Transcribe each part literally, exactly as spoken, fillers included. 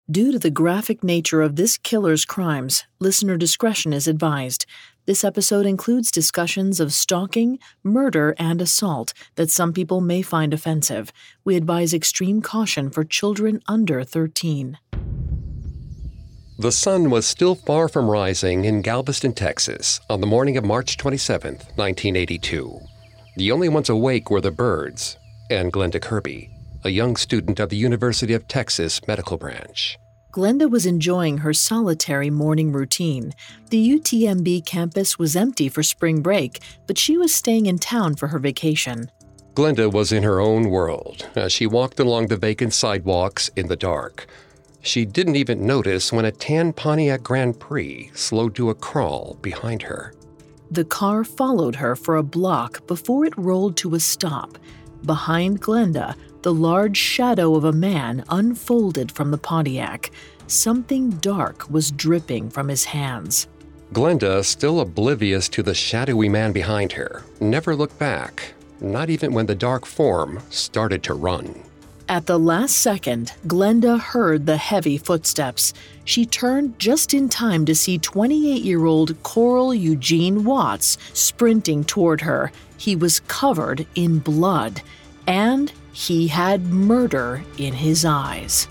Due to the graphic nature of this killer's crimes, listener discretion is advised. This episode includes discussions of stalking, murder, and assault that some people may find offensive. We advise extreme caution for children under thirteen. The sun was still far from rising in Galveston, Texas, on the morning of March twenty-seventh, nineteen eighty-two. The only ones awake were the birds and Glenda Kirby, a young student of the University of Texas Medical Branch. Glenda was enjoying her solitary morning routine. The U T M B campus was empty for spring break, but she was staying in town for her vacation. Glenda was in her own world as she walked along the vacant sidewalks in the dark. She didn't even notice when a tan Pontiac Grand Prix slowed to a crawl behind her. The car followed her for a block before it rolled to a stop. Behind Glenda, the large shadow of a man unfolded from the Pontiac. Something dark was dripping from his hands. Glenda, still oblivious to the shadowy man behind her, never looked back, not even when the dark form started to run. At the last second, Glenda heard the heavy footsteps. She turned just in time to see twenty-eight-year-old Coral Eugene Watts sprinting toward her. He was covered in blood, and he had murder in his eyes.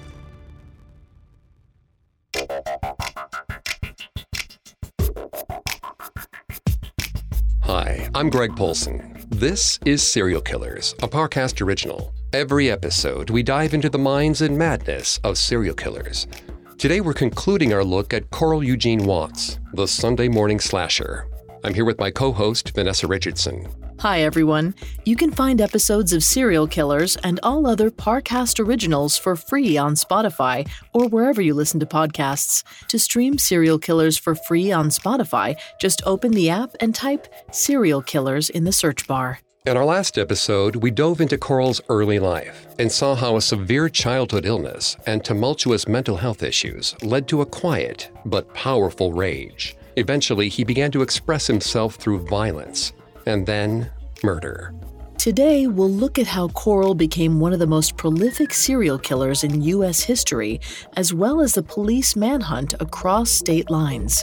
Hi, I'm Greg Polson. This is Serial Killers, a Parcast original. Every episode, we dive into the minds and madness of serial killers. Today, we're concluding our look at Coral Eugene Watts, the Sunday morning slasher. I'm here with my co-host, Vanessa Richardson. Hi, everyone. You can find episodes of Serial Killers and all other Parcast originals for free on Spotify or wherever you listen to podcasts. To stream Serial Killers for free on Spotify, just open the app and type Serial Killers in the search bar. In our last episode, we dove into Coral's early life and saw how a severe childhood illness and tumultuous mental health issues led to a quiet but powerful rage. Eventually, he began to express himself through violence and then murder. Today, we'll look at how Coral became one of the most prolific serial killers in U S history, as well as the police manhunt across state lines.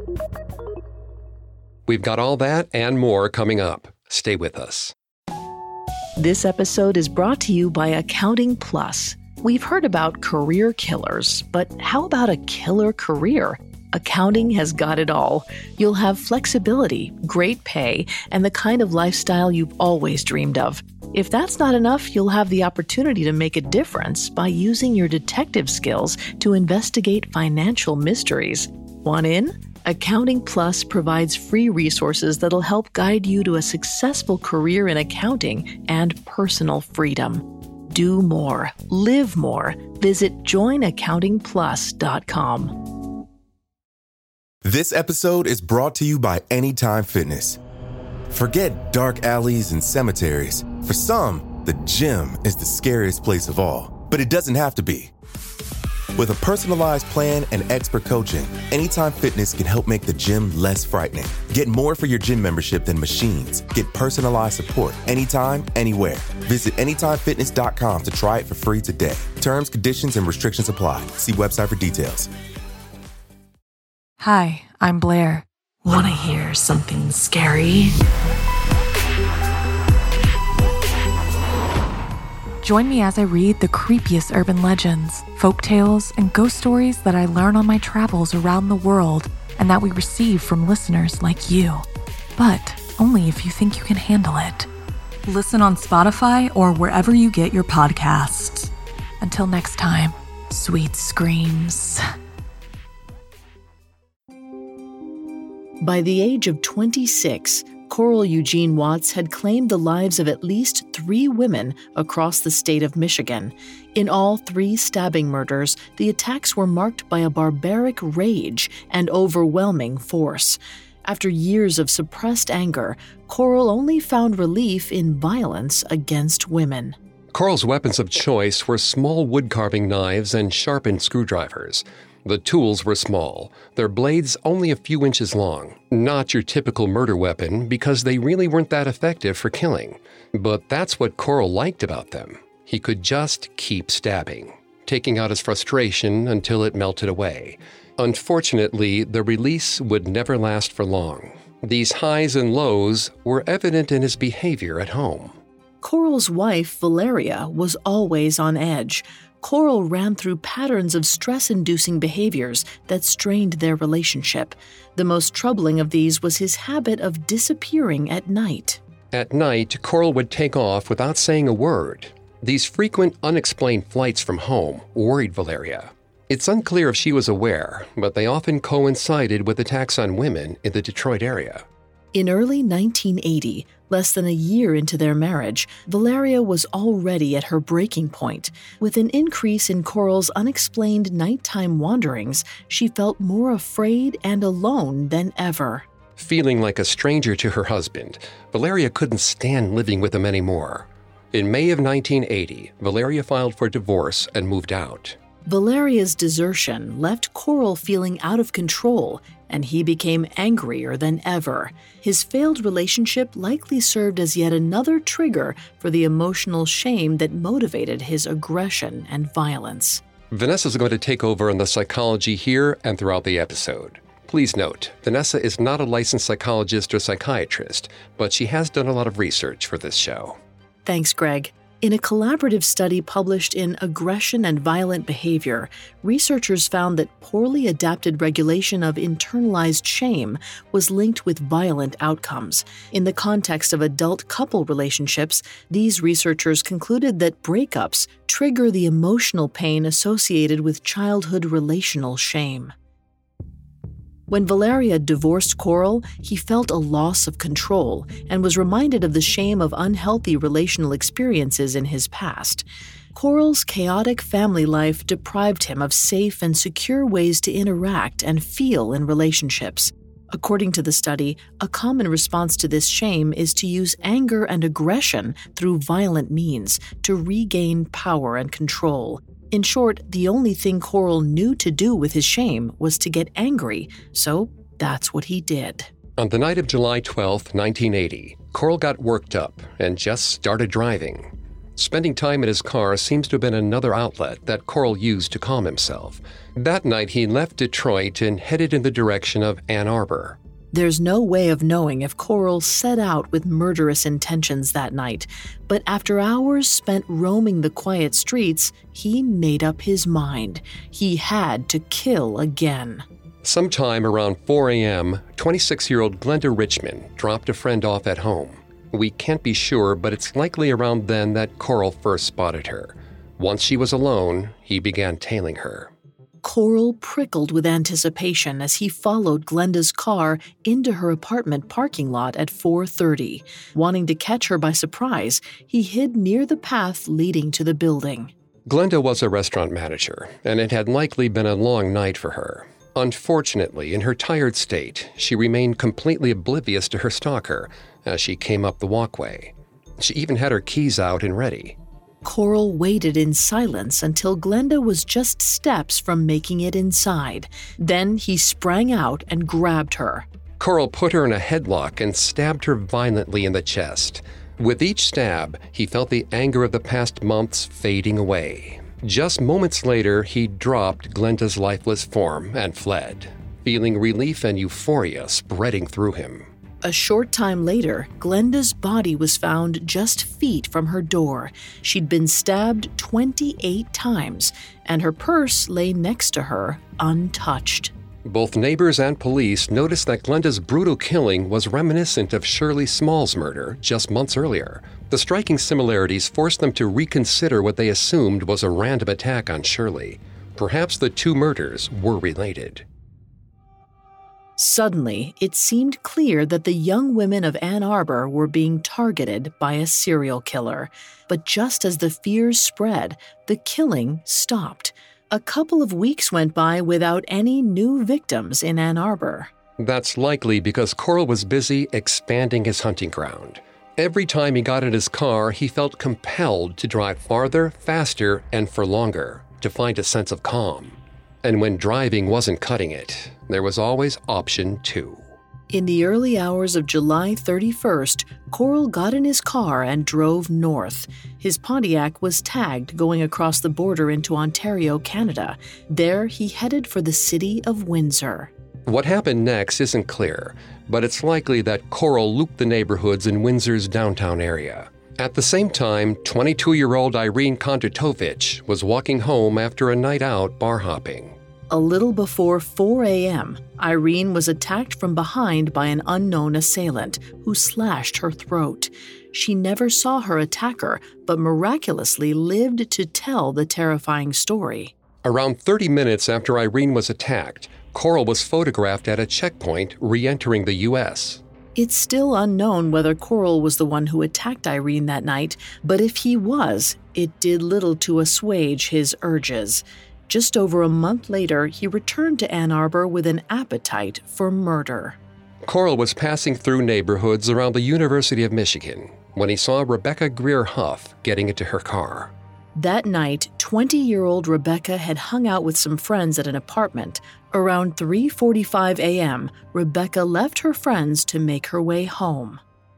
We've got all that and more coming up. Stay with us. This episode is brought to you by Accounting Plus. We've heard about career killers, but how about a killer career? Accounting has got it all. You'll have flexibility, great pay, and the kind of lifestyle you've always dreamed of. If that's not enough, you'll have the opportunity to make a difference by using your detective skills to investigate financial mysteries. Want in? Accounting Plus provides free resources that'll help guide you to a successful career in accounting and personal freedom. Do more. Live more. Visit join accounting plus dot com. This episode is brought to you by Anytime Fitness. Forget dark alleys and cemeteries. For some, the gym is the scariest place of all, but it doesn't have to be. With a personalized plan and expert coaching, Anytime Fitness can help make the gym less frightening. Get more for your gym membership than machines. Get personalized support anytime, anywhere. Visit anytime fitness dot com to try it for free today. Terms, conditions, and restrictions apply. See website for details. Hi, I'm Blair. Want to hear something scary? Join me as I read the creepiest urban legends, folktales, and ghost stories that I learn on my travels around the world and that we receive from listeners like you. But only if you think you can handle it. Listen on Spotify or wherever you get your podcasts. Until next time, sweet screams. By the age of twenty-six, Coral Eugene Watts had claimed the lives of at least three women across the state of Michigan. In all three stabbing murders, the attacks were marked by a barbaric rage and overwhelming force. After years of suppressed anger, Coral only found relief in violence against women. Coral's weapons of choice were small wood-carving knives and sharpened screwdrivers. The tools were small, their blades only a few inches long. Not your typical murder weapon because they really weren't that effective for killing. But that's what Coral liked about them. He could just keep stabbing. taking out his frustration until it melted away. Unfortunately, the release would never last for long. These highs and lows were evident in his behavior at home. Coral's wife, Valeria, was always on edge. Coral ran through patterns of stress-inducing behaviors that strained their relationship. The most troubling of these was his habit of disappearing at night. At night, Coral would take off without saying a word. These frequent, unexplained flights from home worried Valeria. It's unclear if she was aware, but they often coincided with attacks on women in the Detroit area. In early nineteen eighty, less than a year into their marriage, Valeria was already at her breaking point. With an increase in Coral's unexplained nighttime wanderings, she felt more afraid and alone than ever. Feeling like a stranger to her husband, Valeria couldn't stand living with him anymore. In May of nineteen eighty, Valeria filed for divorce and moved out. Valeria's desertion left Coral feeling out of control, and he became angrier than ever. His failed relationship likely served as yet another trigger for the emotional shame that motivated his aggression and violence. Vanessa's going to take over on the psychology here and throughout the episode. Please note, Vanessa is not a licensed psychologist or psychiatrist, but she has done a lot of research for this show. Thanks, Greg. In a collaborative study published in Aggression and Violent Behavior, researchers found that poorly adapted regulation of internalized shame was linked with violent outcomes. In the context of adult couple relationships, these researchers concluded that breakups trigger the emotional pain associated with childhood relational shame. When Valeria divorced Coral, he felt a loss of control and was reminded of the shame of unhealthy relational experiences in his past. Coral's chaotic family life deprived him of safe and secure ways to interact and feel in relationships. According to the study, a common response to this shame is to use anger and aggression through violent means to regain power and control. In short, the only thing Coral knew to do with his shame was to get angry, so that's what he did. On the night of July twelfth, nineteen eighty, Coral got worked up and just started driving. Spending time in his car seems to have been another outlet that Coral used to calm himself. That night, he left Detroit and headed in the direction of Ann Arbor. There's no way of knowing if Coral set out with murderous intentions that night, but after hours spent roaming the quiet streets, he made up his mind. He had to kill again. Sometime around four a.m., twenty-six-year-old Glenda Richmond dropped a friend off at home. We can't be sure, but it's likely around then that Coral first spotted her. Once she was alone, he began tailing her. Coral prickled with anticipation as he followed Glenda's car into her apartment parking lot at four thirty. Wanting to catch her by surprise, he hid near the path leading to the building. Glenda was a restaurant manager, and it had likely been a long night for her. Unfortunately, in her tired state, she remained completely oblivious to her stalker as she came up the walkway. She even had her keys out and ready. Coral waited in silence until Glenda was just steps from making it inside. Then he sprang out and grabbed her. Coral put her in a headlock and stabbed her violently in the chest. With each stab, he felt the anger of the past months fading away. Just moments later, he dropped Glenda's lifeless form and fled, feeling relief and euphoria spreading through him. A short time later, Glenda's body was found just feet from her door. She'd been stabbed twenty-eight times, and her purse lay next to her, untouched. Both neighbors and police noticed that Glenda's brutal killing was reminiscent of Shirley Small's murder just months earlier. The striking similarities forced them to reconsider what they assumed was a random attack on Shirley. Perhaps the two murders were related. Suddenly, it seemed clear that the young women of Ann Arbor were being targeted by a serial killer. But just as the fears spread, the killing stopped. A couple of weeks went by without any new victims in Ann Arbor. That's likely because Coral was busy expanding his hunting ground. Every time he got in his car, he felt compelled to drive farther, faster, and for longer to find a sense of calm. And when driving wasn't cutting it, there was always option two. In the early hours of July thirty-first, Corll got in his car and drove north. His Pontiac was tagged going across the border into Ontario, Canada. There, he headed for the city of Windsor. What happened next isn't clear, but it's likely that Corll looped the neighborhoods in Windsor's downtown area. At the same time, twenty-two-year-old Irene Kondratovich was walking home after a night out bar hopping. A little before four a.m., Irene was attacked from behind by an unknown assailant who slashed her throat. She never saw her attacker, but miraculously lived to tell the terrifying story. Around thirty minutes after Irene was attacked, Corll was photographed at a checkpoint re-entering the U S. It's still unknown whether Corll was the one who attacked Irene that night, but if he was, it did little to assuage his urges. Just over a month later, he returned to Ann Arbor with an appetite for murder. Corll was passing through neighborhoods around the University of Michigan when he saw Rebecca Greer Huff getting into her car. That night, twenty-year-old Rebecca had hung out with some friends at an apartment. Around three forty-five a.m., Rebecca left her friends to make her way home.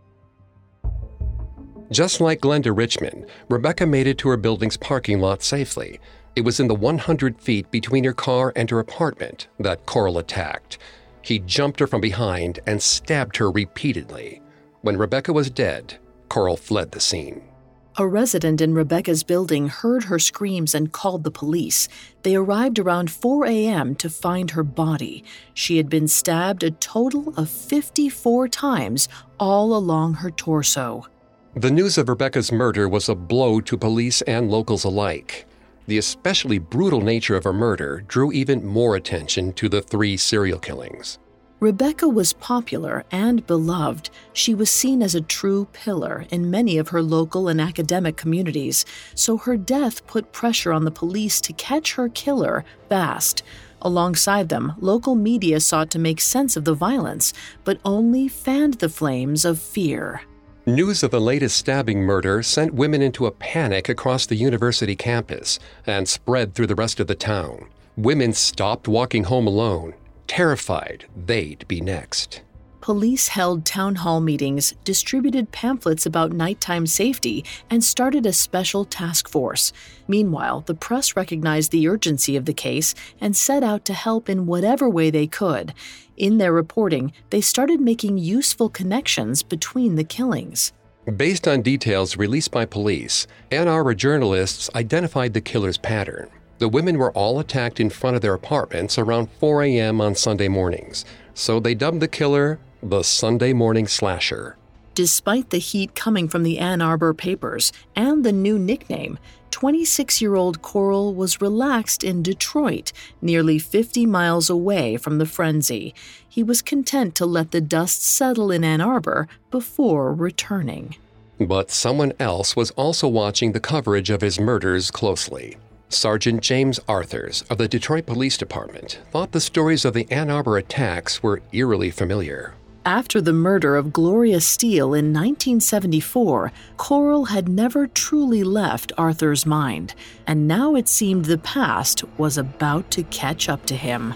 Just like Glenda Richmond, Rebecca made it to her building's parking lot safely. It was in the one hundred feet between her car and her apartment that Corll attacked. He jumped her from behind and stabbed her repeatedly. When Rebecca was dead, Corll fled the scene. A resident in Rebecca's building heard her screams and called the police. They arrived around four a.m. to find her body. She had been stabbed a total of fifty-four times, all along her torso. The news of Rebecca's murder was a blow to police and locals alike. The especially brutal nature of her murder drew even more attention to the three serial killings. Rebecca was popular and beloved. She was seen as a true pillar in many of her local and academic communities, so her death put pressure on the police to catch her killer fast. Alongside them, local media sought to make sense of the violence, but only fanned the flames of fear. News of the latest stabbing murder sent women into a panic across the university campus and spread through the rest of the town. Women stopped walking home alone, terrified they'd be next. Police held town hall meetings, distributed pamphlets about nighttime safety, and started a special task force. Meanwhile, the press recognized the urgency of the case and set out to help in whatever way they could. In their reporting, they started making useful connections between the killings. Based on details released by police, Ann Arbor journalists identified the killer's pattern. The women were all attacked in front of their apartments around four a.m. on Sunday mornings, so they dubbed the killer the Sunday Morning Slasher. Despite the heat coming from the Ann Arbor papers and the new nickname, twenty-six-year-old Corll was relaxed in Detroit, nearly fifty miles away from the frenzy. He was content to let the dust settle in Ann Arbor before returning. But someone else was also watching the coverage of his murders closely. Sergeant James Arthurs of the Detroit Police Department thought the stories of the Ann Arbor attacks were eerily familiar. After the murder of Gloria Steele in nineteen seventy-four, Corll had never truly left Arthur's mind, and now it seemed the past was about to catch up to him.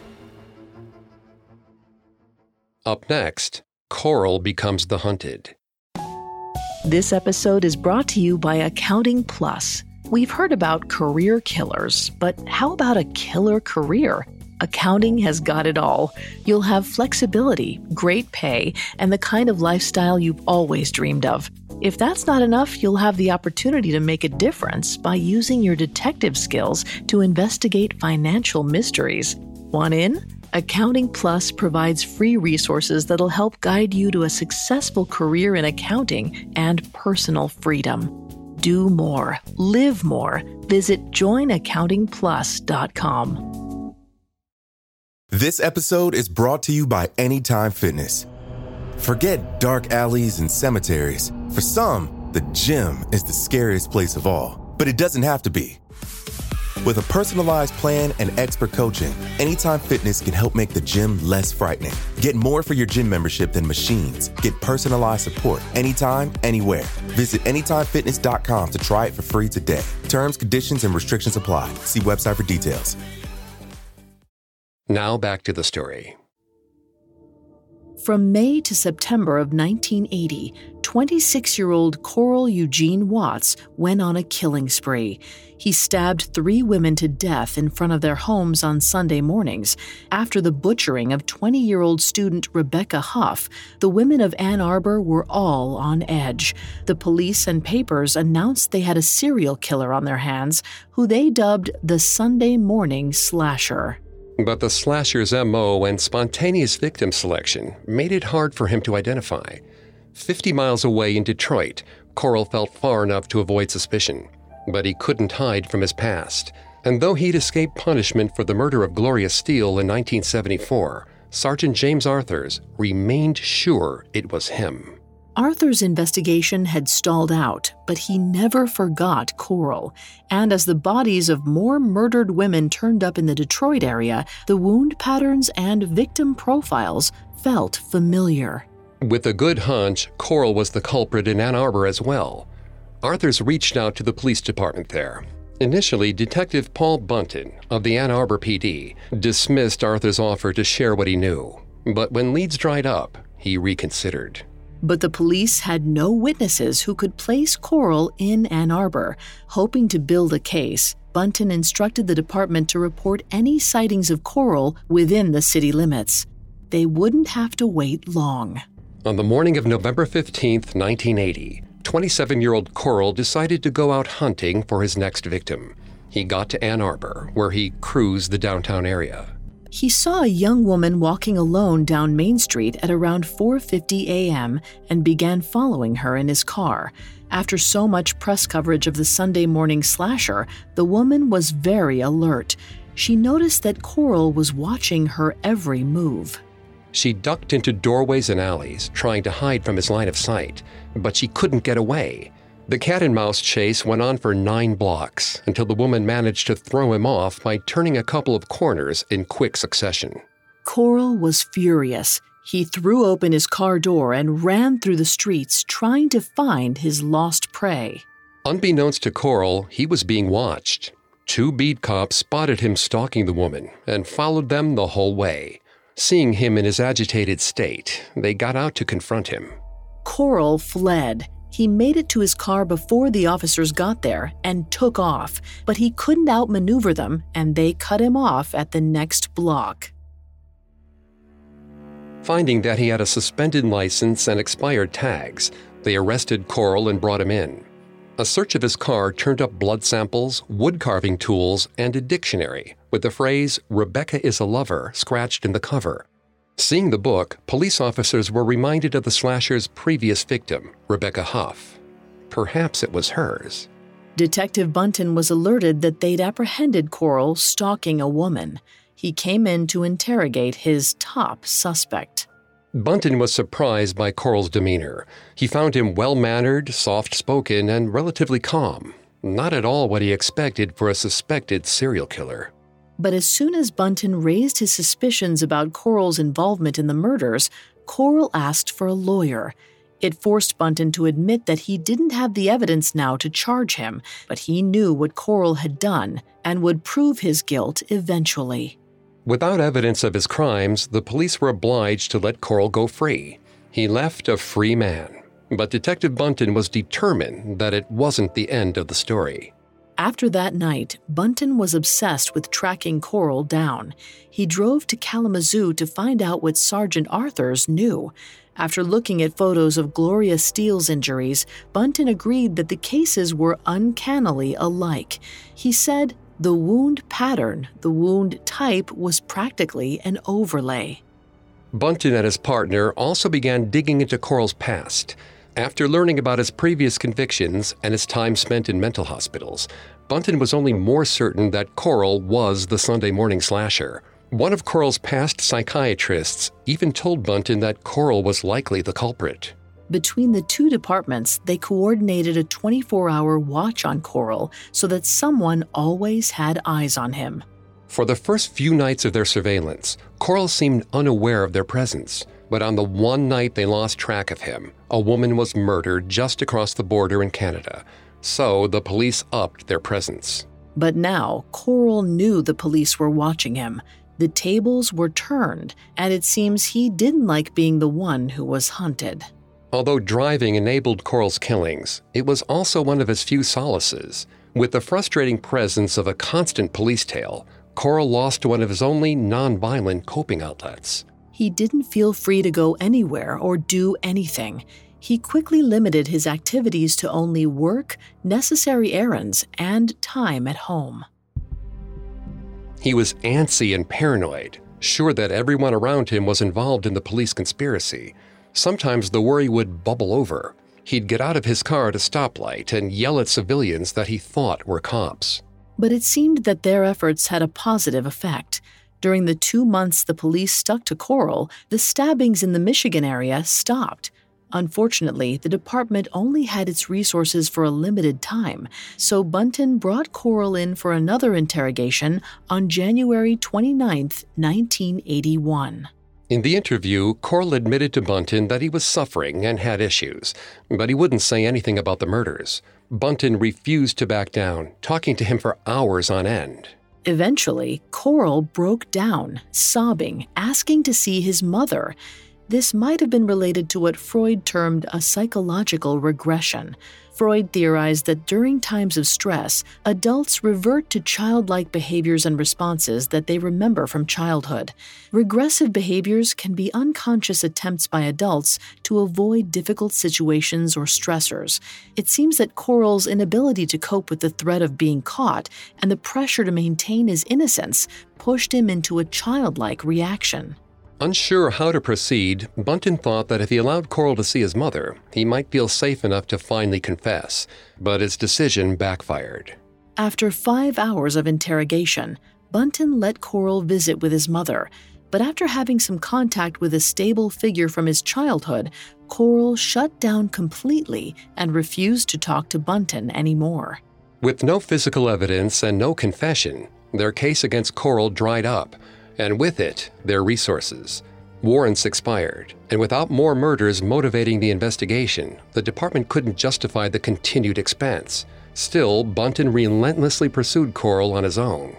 Up next, Corll becomes the hunted. This episode is brought to you by Accounting Plus. We've heard about career killers, but how about a killer career? Accounting has got it all. You'll have flexibility, great pay, and the kind of lifestyle you've always dreamed of. If that's not enough, you'll have the opportunity to make a difference by using your detective skills to investigate financial mysteries. Want in? Accounting Plus provides free resources that'll help guide you to a successful career in accounting and personal freedom. Do more. Live more. Visit join accounting plus dot com. This episode is brought to you by Anytime Fitness. Forget dark alleys and cemeteries. For some, the gym is the scariest place of all. But it doesn't have to be. With a personalized plan and expert coaching, Anytime Fitness can help make the gym less frightening. Get more for your gym membership than machines. Get personalized support anytime, anywhere. Visit anytime fitness dot com to try it for free today. Terms, conditions, and restrictions apply. See website for details. Now back to the story. From May to September of nineteen eighty, twenty-six-year-old Coral Eugene Watts went on a killing spree. He stabbed three women to death in front of their homes on Sunday mornings. After the butchering of twenty-year-old student Rebecca Huff, the women of Ann Arbor were all on edge. The police and papers announced they had a serial killer on their hands, who they dubbed the Sunday Morning Slasher. But the slasher's M O and spontaneous victim selection made it hard for him to identify. Fifty miles away in Detroit, Coral felt far enough to avoid suspicion. But he couldn't hide from his past. And though he'd escaped punishment for the murder of Gloria Steele in nineteen seventy-four, Sergeant James Arthurs remained sure it was him. Arthur's investigation had stalled out, but he never forgot Coral. And as the bodies of more murdered women turned up in the Detroit area, the wound patterns and victim profiles felt familiar. With a good hunch, Coral was the culprit in Ann Arbor as well. Arthurs reached out to the police department there. Initially, Detective Paul Bunton of the Ann Arbor P D dismissed Arthur's offer to share what he knew. But when leads dried up, he reconsidered. But the police had no witnesses who could place Coral in Ann Arbor. Hoping to build a case, Bunton instructed the department to report any sightings of Coral within the city limits. They wouldn't have to wait long. On the morning of November fifteenth, nineteen eighty, twenty-seven-year-old Coral decided to go out hunting for his next victim. He got to Ann Arbor, where he cruised the downtown area. He saw a young woman walking alone down Main Street at around four fifty a.m. and began following her in his car. After so much press coverage of the Sunday Morning Slasher, the woman was very alert. She noticed that Coral was watching her every move. She ducked into doorways and alleys, trying to hide from his line of sight, but she couldn't get away. The cat-and-mouse chase went on for nine blocks until the woman managed to throw him off by turning a couple of corners in quick succession. Coral was furious. He threw open his car door and ran through the streets trying to find his lost prey. Unbeknownst to Coral, he was being watched. Two beat cops spotted him stalking the woman and followed them the whole way. Seeing him in his agitated state, they got out to confront him. Coral fled. He made it to his car before the officers got there and took off, but he couldn't outmaneuver them, and they cut him off at the next block. Finding that he had a suspended license and expired tags, they arrested Coral and brought him in. A search of his car turned up blood samples, wood-carving tools, and a dictionary with the phrase, "Rebecca is a lover," scratched in the cover. Seeing the book, police officers were reminded of the slasher's previous victim, Rebecca Huff. Perhaps it was hers. Detective Bunton was alerted that they'd apprehended Coral stalking a woman. He came in to interrogate his top suspect. Bunton was surprised by Coral's demeanor. He found him well-mannered, soft-spoken, and relatively calm. Not at all what he expected for a suspected serial killer. But as soon as Bunton raised his suspicions about Coral's involvement in the murders, Coral asked for a lawyer. It forced Bunton to admit that he didn't have the evidence now to charge him, but he knew what Coral had done and would prove his guilt eventually. Without evidence of his crimes, the police were obliged to let Coral go free. He left a free man. But Detective Bunton was determined that it wasn't the end of the story. After that night, Bunton was obsessed with tracking Coral down. He drove to Kalamazoo to find out what Sergeant Arthurs knew. After looking at photos of Gloria Steele's injuries, Bunton agreed that the cases were uncannily alike. He said the wound pattern, the wound type, was practically an overlay. Bunton and his partner also began digging into Coral's past. After learning about his previous convictions and his time spent in mental hospitals, Bunton was only more certain that Coral was the Sunday Morning Slasher. One of Coral's past psychiatrists even told Bunton that Coral was likely the culprit. Between the two departments, they coordinated a twenty-four hour watch on Coral so that someone always had eyes on him. For the first few nights of their surveillance, Coral seemed unaware of their presence. But on the one night they lost track of him, a woman was murdered just across the border in Canada. So the police upped their presence. But now, Coral knew the police were watching him. The tables were turned, and it seems he didn't like being the one who was hunted. Although driving enabled Coral's killings, it was also one of his few solaces. With the frustrating presence of a constant police tail, Coral lost one of his only non-violent coping outlets. He didn't feel free to go anywhere or do anything. He quickly limited his activities to only work, necessary errands, and time at home. He was antsy and paranoid, sure that everyone around him was involved in the police conspiracy. Sometimes the worry would bubble over. He'd get out of his car at a stoplight and yell at civilians that he thought were cops. But it seemed that their efforts had a positive effect. During the two months the police stuck to Coral, the stabbings in the Michigan area stopped. Unfortunately, the department only had its resources for a limited time, so Bunton brought Coral in for another interrogation on January twenty-ninth, nineteen eighty-one. In the interview, Coral admitted to Bunton that he was suffering and had issues, but he wouldn't say anything about the murders. Bunton refused to back down, talking to him for hours on end. Eventually, Coral broke down, sobbing, asking to see his mother. This might have been related to what Freud termed a psychological regression. Freud theorized that during times of stress, adults revert to childlike behaviors and responses that they remember from childhood. Regressive behaviors can be unconscious attempts by adults to avoid difficult situations or stressors. It seems that Coral's inability to cope with the threat of being caught and the pressure to maintain his innocence pushed him into a childlike reaction. Unsure how to proceed, Bunton thought that if he allowed Coral to see his mother, he might feel safe enough to finally confess, but his decision backfired. After five hours of interrogation, Bunton let Coral visit with his mother, but after having some contact with a stable figure from his childhood, Coral shut down completely and refused to talk to Bunton anymore. With no physical evidence and no confession, their case against Coral dried up, and with it, their resources. Warrants expired, and without more murders motivating the investigation, the department couldn't justify the continued expense. Still, Bunton relentlessly pursued Coral on his own.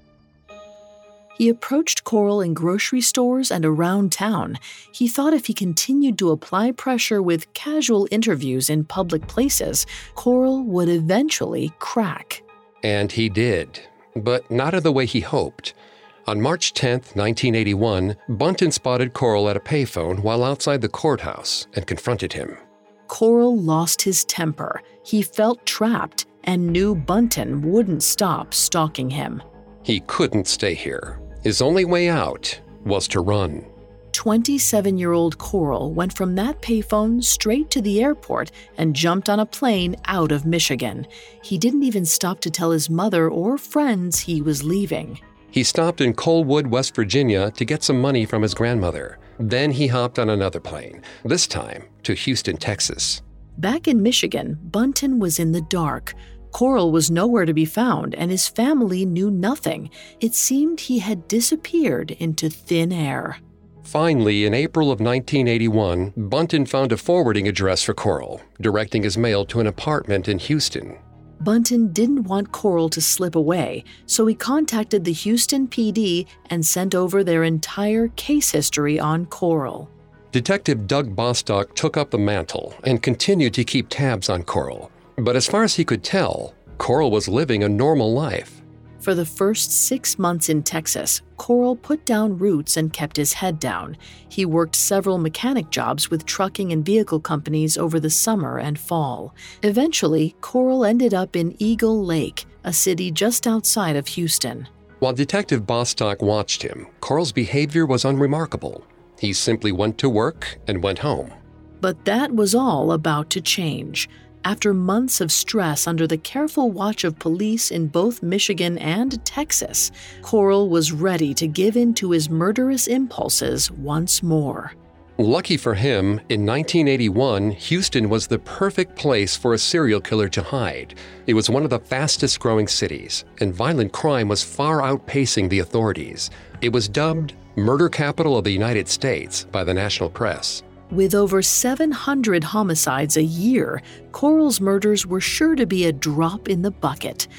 He approached Coral in grocery stores and around town. He thought if he continued to apply pressure with casual interviews in public places, Coral would eventually crack. And he did, but not in the way he hoped. On March tenth, nineteen eighty-one, Bunton spotted Coral at a payphone while outside the courthouse and confronted him. Coral lost his temper. He felt trapped and knew Bunton wouldn't stop stalking him. He couldn't stay here. His only way out was to run. twenty-seven-year-old Coral went from that payphone straight to the airport and jumped on a plane out of Michigan. He didn't even stop to tell his mother or friends he was leaving. He stopped in Colwood, West Virginia to get some money from his grandmother. Then he hopped on another plane, this time to Houston, Texas. Back in Michigan, Bunton was in the dark. Coral was nowhere to be found, and his family knew nothing. It seemed he had disappeared into thin air. Finally, in April of nineteen eighty-one, Bunton found a forwarding address for Coral, directing his mail to an apartment in Houston. Bunton didn't want Coral to slip away, so he contacted the Houston P D and sent over their entire case history on Coral. Detective Doug Bostock took up the mantle and continued to keep tabs on Coral. But as far as he could tell, Coral was living a normal life. For the first six months in Texas, Coral put down roots and kept his head down. He worked several mechanic jobs with trucking and vehicle companies over the summer and fall. Eventually, Coral ended up in Eagle Lake, a city just outside of Houston. While Detective Bostock watched him, Coral's behavior was unremarkable. He simply went to work and went home. But that was all about to change. After months of stress under the careful watch of police in both Michigan and Texas, Coral was ready to give in to his murderous impulses once more. Lucky for him, in nineteen eighty-one, Houston was the perfect place for a serial killer to hide. It was one of the fastest-growing cities, and violent crime was far outpacing the authorities. It was dubbed Murder Capital of the United States by the national press. With over seven hundred homicides a year, Coral's murders were sure to be a drop in the bucket. He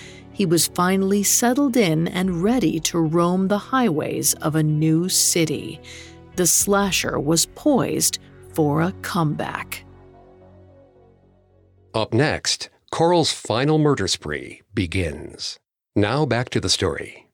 He was finally settled in and ready to roam the highways of a new city. The slasher was poised for a comeback. Up next, Coral's final murder spree begins. Now back to the story.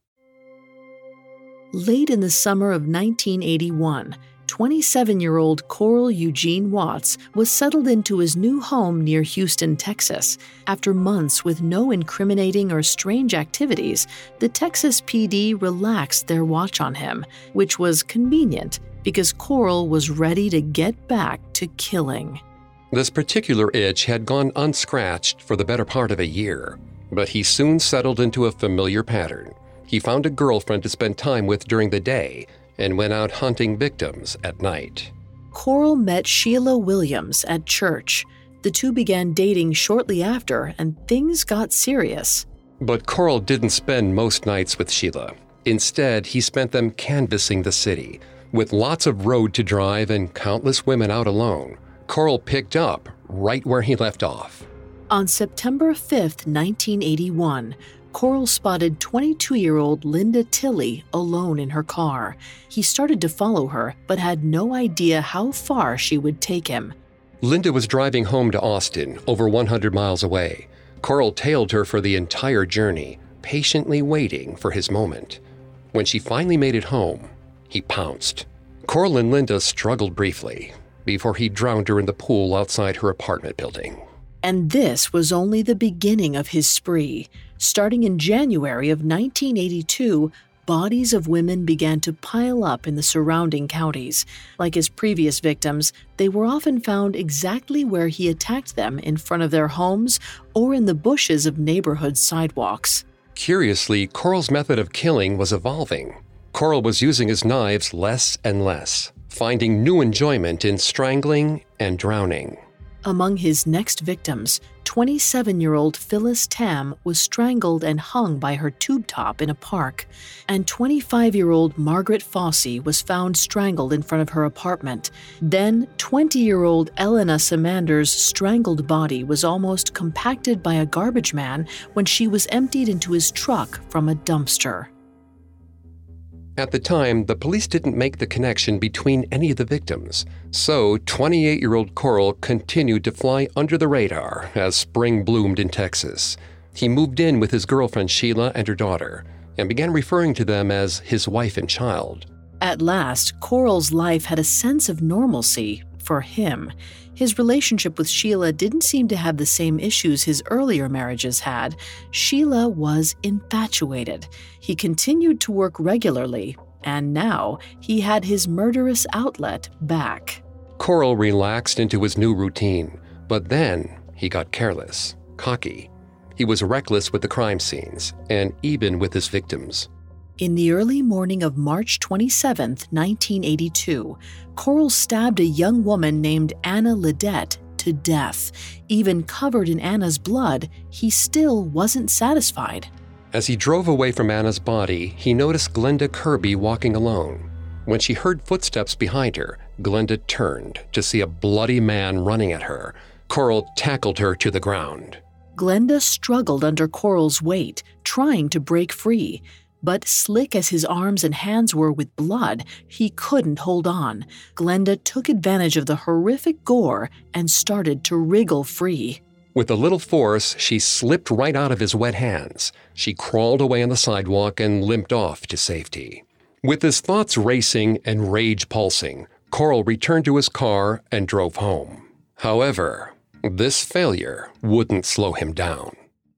Late in the summer of nineteen eighty-one, twenty-seven-year-old Coral Eugene Watts was settled into his new home near Houston, Texas. After months with no incriminating or strange activities, the Texas P D relaxed their watch on him, which was convenient because Coral was ready to get back to killing. This particular itch had gone unscratched for the better part of a year, but he soon settled into a familiar pattern. He found a girlfriend to spend time with during the day and went out hunting victims at night. Coral met Sheila Williams at church. The two began dating shortly after, and things got serious. But Coral didn't spend most nights with Sheila. Instead, he spent them canvassing the city. With lots of road to drive and countless women out alone, Coral picked up right where he left off. On September fifth, nineteen eighty-one, Coral spotted twenty-two-year-old Linda Tilley alone in her car. He started to follow her, but had no idea how far she would take him. Linda was driving home to Austin, over one hundred miles away. Coral tailed her for the entire journey, patiently waiting for his moment. When she finally made it home, he pounced. Coral and Linda struggled briefly before he drowned her in the pool outside her apartment building. And this was only the beginning of his spree. Starting in January of nineteen eighty-two, bodies of women began to pile up in the surrounding counties. Like his previous victims, they were often found exactly where he attacked them, in front of their homes or in the bushes of neighborhood sidewalks. Curiously, Coral's method of killing was evolving. Coral was using his knives less and less, finding new enjoyment in strangling and drowning. Among his next victims, twenty-seven-year-old Phyllis Tam was strangled and hung by her tube top in a park, and twenty-five-year-old Margaret Fossey was found strangled in front of her apartment. Then, twenty-year-old Elena Samander's strangled body was almost compacted by a garbage man when she was emptied into his truck from a dumpster. At the time, the police didn't make the connection between any of the victims, so twenty-eight-year-old Coral continued to fly under the radar as spring bloomed in Texas. He moved in with his girlfriend Sheila and her daughter, and began referring to them as his wife and child. At last, Coral's life had a sense of normalcy for him. His relationship with Sheila didn't seem to have the same issues his earlier marriages had. Sheila was infatuated. He continued to work regularly, and now he had his murderous outlet back. Coral relaxed into his new routine, but then he got careless, cocky. He was reckless with the crime scenes, and even with his victims. In the early morning of March twenty-seventh, nineteen eighty-two, Coral stabbed a young woman named Anna Lidette to death. Even covered in Anna's blood, he still wasn't satisfied. As he drove away from Anna's body, he noticed Glenda Kirby walking alone. When she heard footsteps behind her, Glenda turned to see a bloody man running at her. Coral tackled her to the ground. Glenda struggled under Coral's weight, trying to break free. But slick as his arms and hands were with blood, he couldn't hold on. Glenda took advantage of the horrific gore and started to wriggle free. With a little force, she slipped right out of his wet hands. She crawled away on the sidewalk and limped off to safety. With his thoughts racing and rage pulsing, Coral returned to his car and drove home. However, this failure wouldn't slow him down.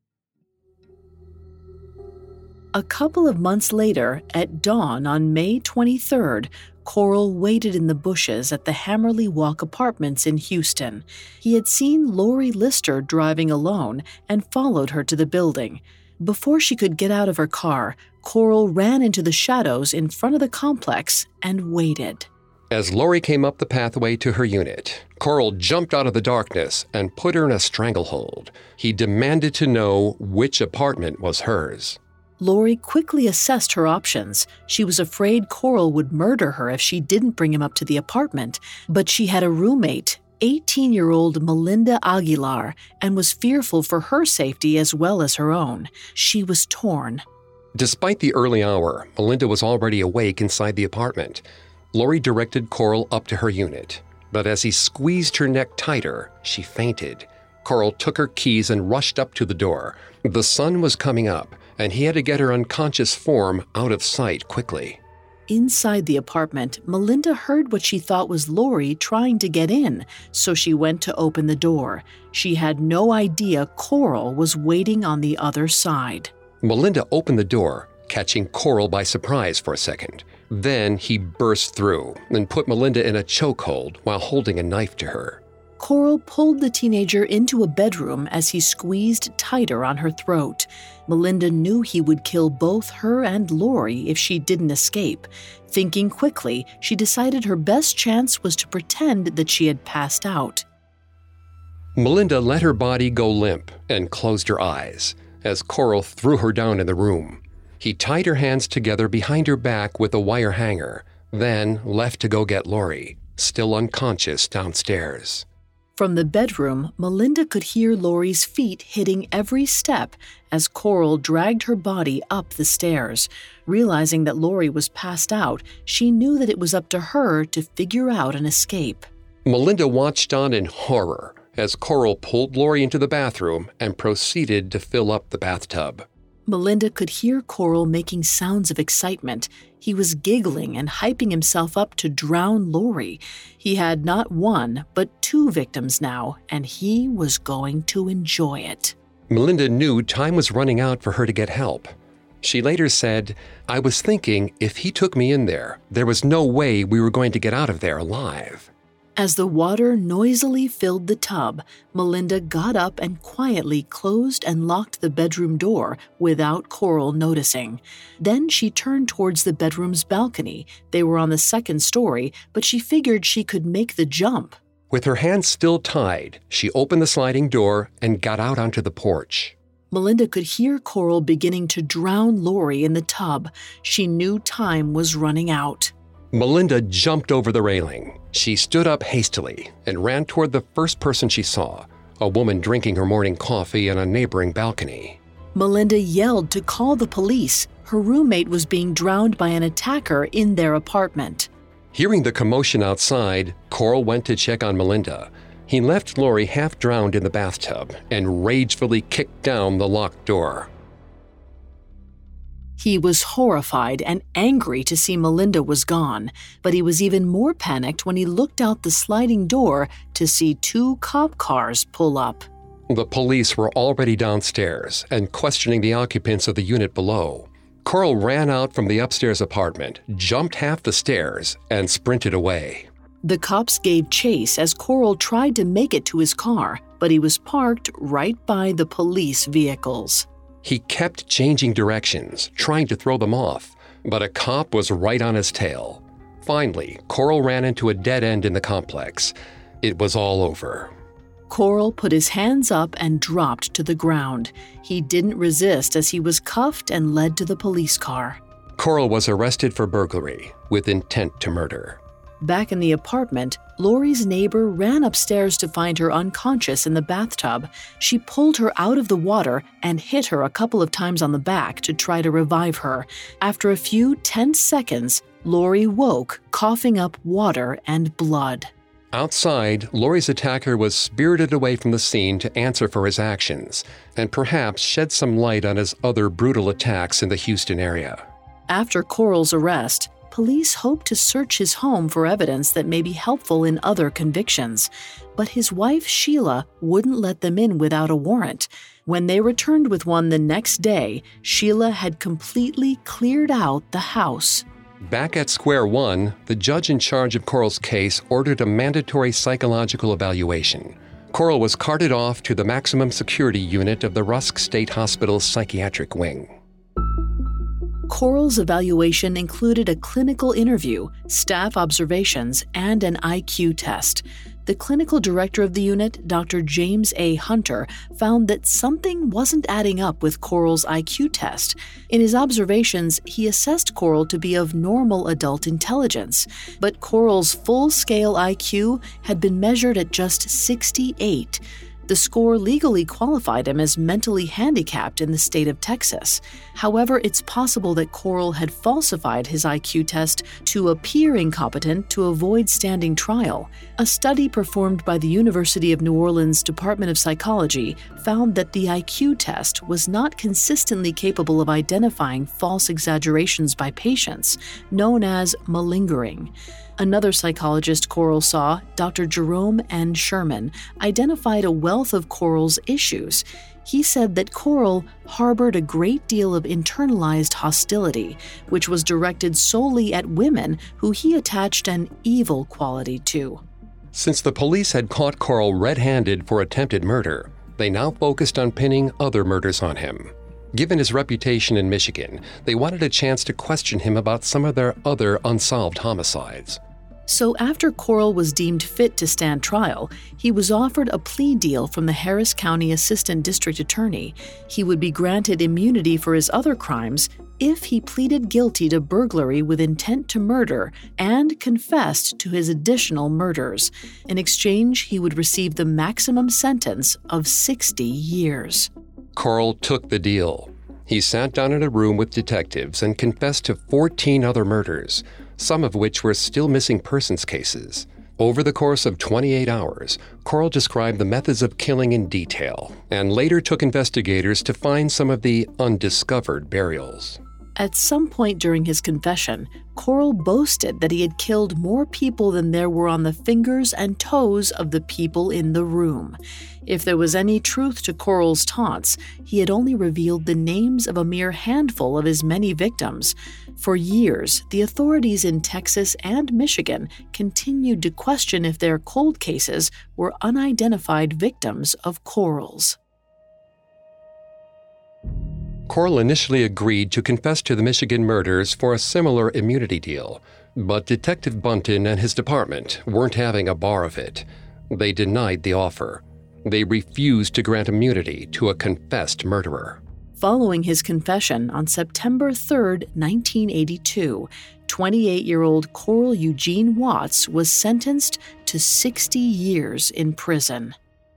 A couple of months later, at dawn on May twenty-third, Coral waited in the bushes at the Hammerly Walk Apartments in Houston. He had seen Lori Lister driving alone and followed her to the building. Before she could get out of her car, Coral ran into the shadows in front of the complex and waited. As Lori came up the pathway to her unit, Coral jumped out of the darkness and put her in a stranglehold. He demanded to know which apartment was hers. Lori quickly assessed her options. She was afraid Coral would murder her if she didn't bring him up to the apartment, but she had a roommate eighteen-year-old Melinda Aguilar and was fearful for her safety as well as her own. She was torn. Despite the early hour, Melinda was already awake inside the apartment. Lori directed Coral up to her unit, but as he squeezed her neck tighter, she fainted. Coral took her keys and rushed up to the door. The sun was coming up, and he had to get her unconscious form out of sight quickly. Inside the apartment, Melinda heard what she thought was Lori trying to get in, so she went to open the door. She had no idea Coral was waiting on the other side. Melinda opened the door, catching Coral by surprise for a second. Then he burst through and put Melinda in a chokehold while holding a knife to her. Coral pulled the teenager into a bedroom as he squeezed tighter on her throat. Melinda knew he would kill both her and Lori if she didn't escape. Thinking quickly, she decided her best chance was to pretend that she had passed out. Melinda let her body go limp and closed her eyes as Coral threw her down in the room. He tied her hands together behind her back with a wire hanger, then left to go get Lori, still unconscious, downstairs. From the bedroom, Melinda could hear Lori's feet hitting every step as Coral dragged her body up the stairs. Realizing that Lori was passed out, she knew that it was up to her to figure out an escape. Melinda watched on in horror as Coral pulled Lori into the bathroom and proceeded to fill up the bathtub. Melinda could hear Coral making sounds of excitement. He was giggling and hyping himself up to drown Lori. He had not one, but two victims now, and he was going to enjoy it. Melinda knew time was running out for her to get help. She later said, "I was thinking if he took me in there, there was no way we were going to get out of there alive." As the water noisily filled the tub, Melinda got up and quietly closed and locked the bedroom door without Coral noticing. Then she turned towards the bedroom's balcony. They were on the second story, but she figured she could make the jump. With her hands still tied, she opened the sliding door and got out onto the porch. Melinda could hear Coral beginning to drown Lori in the tub. She knew time was running out. Melinda jumped over the railing. She stood up hastily and ran toward the first person she saw, a woman drinking her morning coffee on a neighboring balcony. Melinda yelled to call the police. Her roommate was being drowned by an attacker in their apartment. Hearing the commotion outside, Coral went to check on Melinda. He left Lori half drowned in the bathtub and ragefully kicked down the locked door. He was horrified and angry to see Melinda was gone, but he was even more panicked when he looked out the sliding door to see two cop cars pull up. The police were already downstairs and questioning the occupants of the unit below. Coral ran out from the upstairs apartment, jumped half the stairs, and sprinted away. The cops gave chase as Coral tried to make it to his car, but he was parked right by the police vehicles. He kept changing directions, trying to throw them off, but a cop was right on his tail. Finally, Coral ran into a dead end in the complex. It was all over. Coral put his hands up and dropped to the ground. He didn't resist as he was cuffed and led to the police car. Coral was arrested for burglary with intent to murder. Back in the apartment, Lori's neighbor ran upstairs to find her unconscious in the bathtub. She pulled her out of the water and hit her a couple of times on the back to try to revive her. After a few tense seconds, Lori woke, coughing up water and blood. Outside, Lori's attacker was spirited away from the scene to answer for his actions and perhaps shed some light on his other brutal attacks in the Houston area. After Coral's arrest, police hoped to search his home for evidence that may be helpful in other convictions, but his wife Sheila wouldn't let them in without a warrant. When they returned with one the next day, Sheila had completely cleared out the house. Back at square one, the judge in charge of Coral's case ordered a mandatory psychological evaluation. Coral was carted off to the maximum security unit of the Rusk State Hospital's psychiatric wing. Coral's evaluation included a clinical interview, staff observations, and an I Q test. the clinical director of the unit, Doctor James A. Hunter, found that something wasn't adding up with Coral's I Q test. In his observations, he assessed Coral to be of normal adult intelligence, but Coral's full-scale I Q had been measured at just sixty-eight. The score legally qualified him as mentally handicapped in the state of Texas. However, it's possible that Coral had falsified his I Q test to appear incompetent to avoid standing trial. A study performed by the University of New Orleans Department of Psychology found that the I Q test was not consistently capable of identifying false exaggerations by patients, known as malingering. Another psychologist Coral saw, Doctor Jerome N. Sherman, identified a wealth of Coral's issues. He said that Coral harbored a great deal of internalized hostility, which was directed solely at women who he attached an evil quality to. Since the police had caught Coral red-handed for attempted murder, they now focused on pinning other murders on him. Given his reputation in Michigan, they wanted a chance to question him about some of their other unsolved homicides. So after Coral was deemed fit to stand trial, he was offered a plea deal from the Harris County Assistant District Attorney. He would be granted immunity for his other crimes if he pleaded guilty to burglary with intent to murder and confessed to his additional murders. In exchange, he would receive the maximum sentence of sixty years. Coral took the deal. He sat down in a room with detectives and confessed to fourteen other murders, some of which were still missing persons cases. Over the course of twenty-eight hours, Coral described the methods of killing in detail and later took investigators to find some of the undiscovered burials. At some point during his confession, Coral boasted that he had killed more people than there were on the fingers and toes of the people in the room. If there was any truth to Coral's taunts, he had only revealed the names of a mere handful of his many victims. For years, the authorities in Texas and Michigan continued to question if their cold cases were unidentified victims of Coral's. Coral initially agreed to confess to the Michigan murders for a similar immunity deal, but Detective Bunton and his department weren't having a bar of it. They denied the offer. They refused to grant immunity to a confessed murderer. Following his confession on September third, nineteen eighty-two, twenty-eight-year-old Coral Eugene Watts was sentenced to sixty years in prison.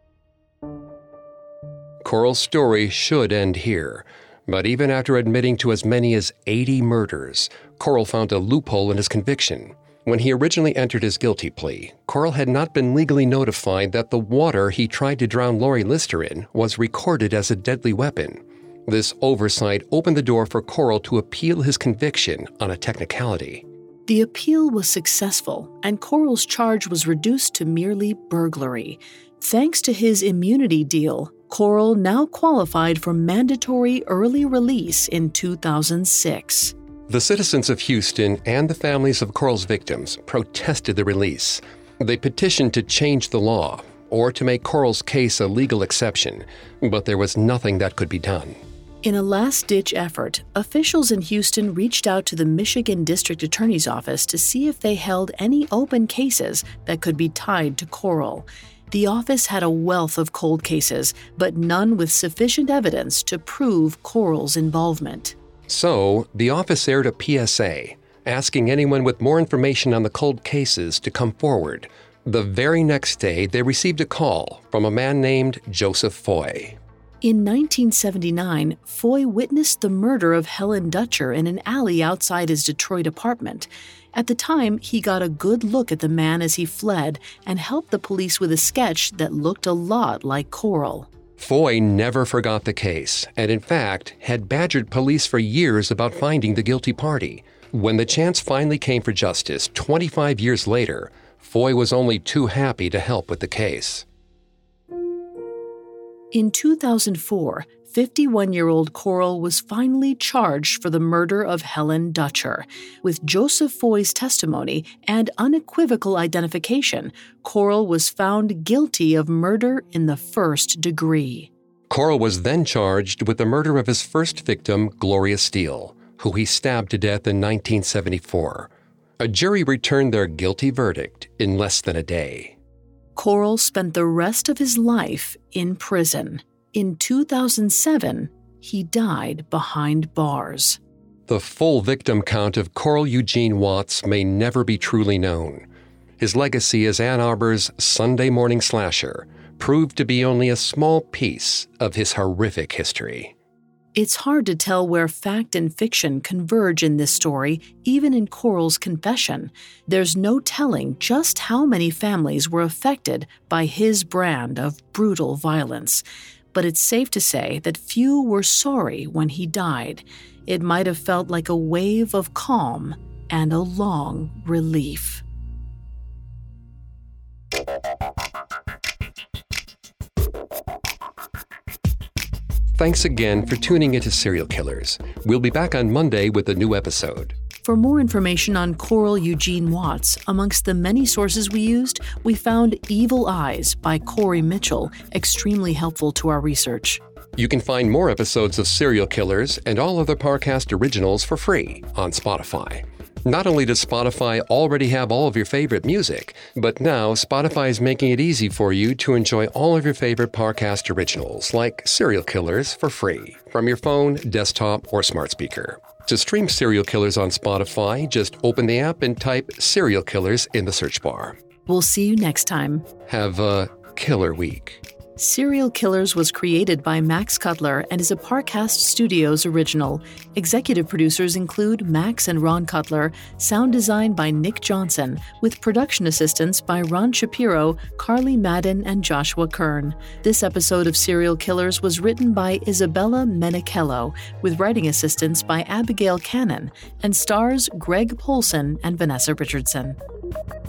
Coral's story should end here. But even after admitting to as many as eighty murders, Coral found a loophole in his conviction. When he originally entered his guilty plea, Coral had not been legally notified that the water he tried to drown Lori Lister in was recorded as a deadly weapon. This oversight opened the door for Coral to appeal his conviction on a technicality. The appeal was successful, and Coral's charge was reduced to merely burglary. Thanks to his immunity deal, Coral now qualified for mandatory early release in two thousand six. The citizens of Houston and the families of Coral's victims protested the release. They petitioned to change the law or to make Coral's case a legal exception, but there was nothing that could be done. In a last-ditch effort, officials in Houston reached out to the Michigan District Attorney's Office to see if they held any open cases that could be tied to Coral. The office had a wealth of cold cases, but none with sufficient evidence to prove Coral's involvement. So, the office aired a P S A, asking anyone with more information on the cold cases to come forward. The very next day, they received a call from a man named Joseph Foy. In nineteen seventy-nine, Foy witnessed the murder of Helen Dutcher in an alley outside his Detroit apartment. At the time, he got a good look at the man as he fled and helped the police with a sketch that looked a lot like Coral. Foy never forgot the case, and in fact, had badgered police for years about finding the guilty party. When the chance finally came for justice twenty-five years later, Foy was only too happy to help with the case. In two thousand four, fifty-one-year-old Coral was finally charged for the murder of Helen Dutcher. With Joseph Foy's testimony and unequivocal identification, Coral was found guilty of murder in the first degree. Coral was then charged with the murder of his first victim, Gloria Steele, who he stabbed to death in nineteen seventy-four. A jury returned their guilty verdict in less than a day. Coral spent the rest of his life in prison. In two thousand seven, he died behind bars. The full victim count of Coral Eugene Watts may never be truly known. His legacy as Ann Arbor's Sunday morning slasher proved to be only a small piece of his horrific history. It's hard to tell where fact and fiction converge in this story, even in Coral's confession. There's no telling just how many families were affected by his brand of brutal violence. But it's safe to say that few were sorry when he died. It might have felt like a wave of calm and a long relief. Thanks again for tuning into Serial Killers. We'll be back on Monday with a new episode. For more information on Coral Eugene Watts, amongst the many sources we used, we found Evil Eyes by Corey Mitchell extremely helpful to our research. You can find more episodes of Serial Killers and all other Parcast originals for free on Spotify. Not only does Spotify already have all of your favorite music, but now Spotify is making it easy for you to enjoy all of your favorite Parcast originals, like Serial Killers, for free from your phone, desktop, or smart speaker. To stream Serial Killers on Spotify, just open the app and type Serial Killers in the search bar. We'll see you next time. Have a killer week. Serial Killers was created by Max Cutler and is a Parcast Studios original. Executive producers include Max and Ron Cutler, sound design by Nick Johnson, with production assistance by Ron Shapiro, Carly Madden, and Joshua Kern. This episode of Serial Killers was written by Isabella Menichello, with writing assistance by Abigail Cannon, and stars Greg Polson and Vanessa Richardson.